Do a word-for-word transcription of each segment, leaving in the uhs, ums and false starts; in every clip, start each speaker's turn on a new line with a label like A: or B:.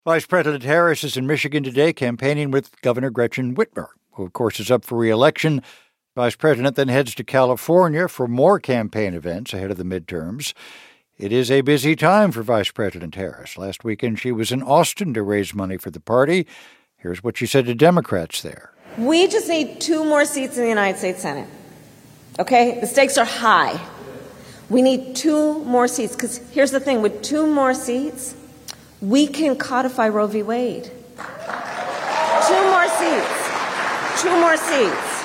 A: Vice President Harris is in Michigan today campaigning with Governor Gretchen Whitmer, who, of course, is up for re-election. Vice President then heads to California for more campaign events ahead of the midterms. It is a busy time for Vice President Harris. Last weekend, she was in Austin to raise money for the party. Here's what she said to Democrats there.
B: We just need two more seats in the United States Senate. Okay? The stakes are high. We need two more seats, because here's the thing. With two more seats, we can codify Roe v. Wade. Two more seats. Two more seats.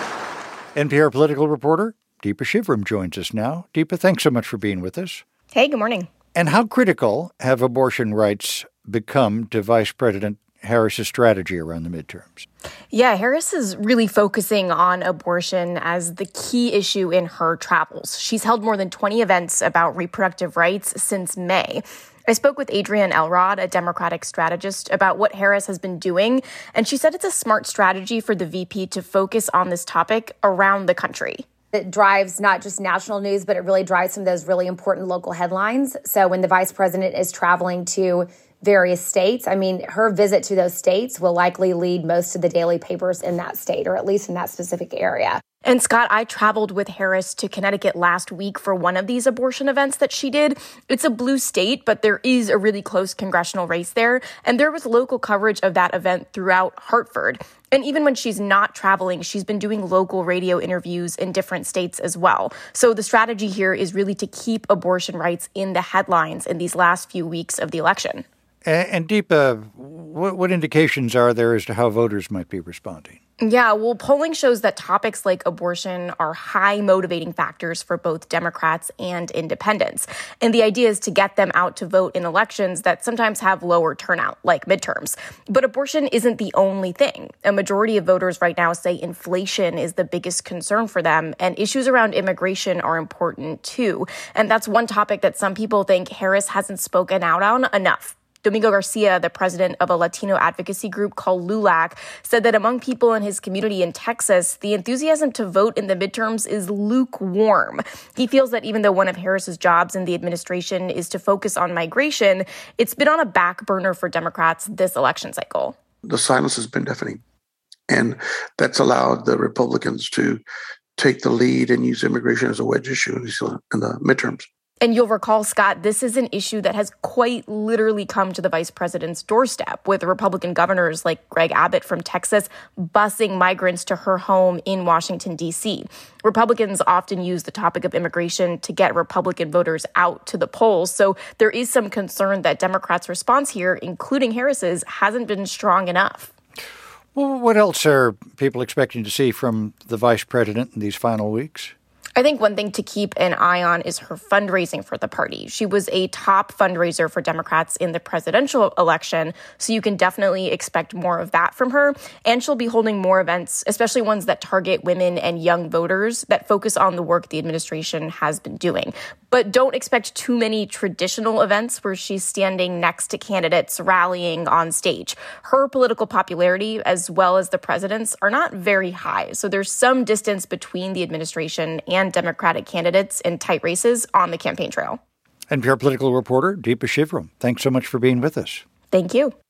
A: N P R political reporter Deepa Shivram joins us now. Deepa, thanks so much for being with us.
C: Hey, good morning.
A: And how critical have abortion rights become to Vice President Harris's strategy around the midterms?
C: Yeah, Harris is really focusing on abortion as the key issue in her travels. She's held more than twenty events about reproductive rights since May. I spoke with Adrienne Elrod, a Democratic strategist, about what Harris has been doing, and she said it's a smart strategy for the V P to focus on this topic around the country.
D: It drives not just national news, but it really drives some of those really important local headlines. So when the vice president is traveling to various states, I mean, her visit to those states will likely lead most of the daily papers in that state, or at least in that specific area.
C: And Scott, I traveled with Harris to Connecticut last week for one of these abortion events that she did. It's a blue state, but there is a really close congressional race there. And there was local coverage of that event throughout Hartford. And even when she's not traveling, she's been doing local radio interviews in different states as well. So the strategy here is really to keep abortion rights in the headlines in these last few weeks of the election.
A: And, and Deepa, what, what indications are there as to how voters might be responding?
C: Yeah, well, polling shows that topics like abortion are high motivating factors for both Democrats and independents. And the idea is to get them out to vote in elections that sometimes have lower turnout, like midterms. But abortion isn't the only thing. A majority of voters right now say inflation is the biggest concern for them, and issues around immigration are important too. And that's one topic that some people think Harris hasn't spoken out on enough. Domingo Garcia, the president of a Latino advocacy group called LULAC, said that among people in his community in Texas, the enthusiasm to vote in the midterms is lukewarm. He feels that even though one of Harris's jobs in the administration is to focus on migration, it's been on a back burner for Democrats this election cycle.
E: The silence has been deafening, and that's allowed the Republicans to take the lead and use immigration as a wedge issue in the midterms.
C: And you'll recall, Scott, this is an issue that has quite literally come to the vice president's doorstep, with Republican governors like Greg Abbott from Texas busing migrants to her home in Washington, D C. Republicans often use the topic of immigration to get Republican voters out to the polls. So there is some concern that Democrats' response here, including Harris's, hasn't been strong enough.
A: Well, what else are people expecting to see from the vice president in these final weeks?
C: I think one thing to keep an eye on is her fundraising for the party. She was a top fundraiser for Democrats in the presidential election, so you can definitely expect more of that from her. And she'll be holding more events, especially ones that target women and young voters that focus on the work the administration has been doing. But don't expect too many traditional events where she's standing next to candidates rallying on stage. Her political popularity, as well as the president's, are not very high. So there's some distance between the administration and Democratic candidates in tight races on the campaign trail.
A: N P R political reporter Deepa Shivram, thanks so much for being with us.
C: Thank you.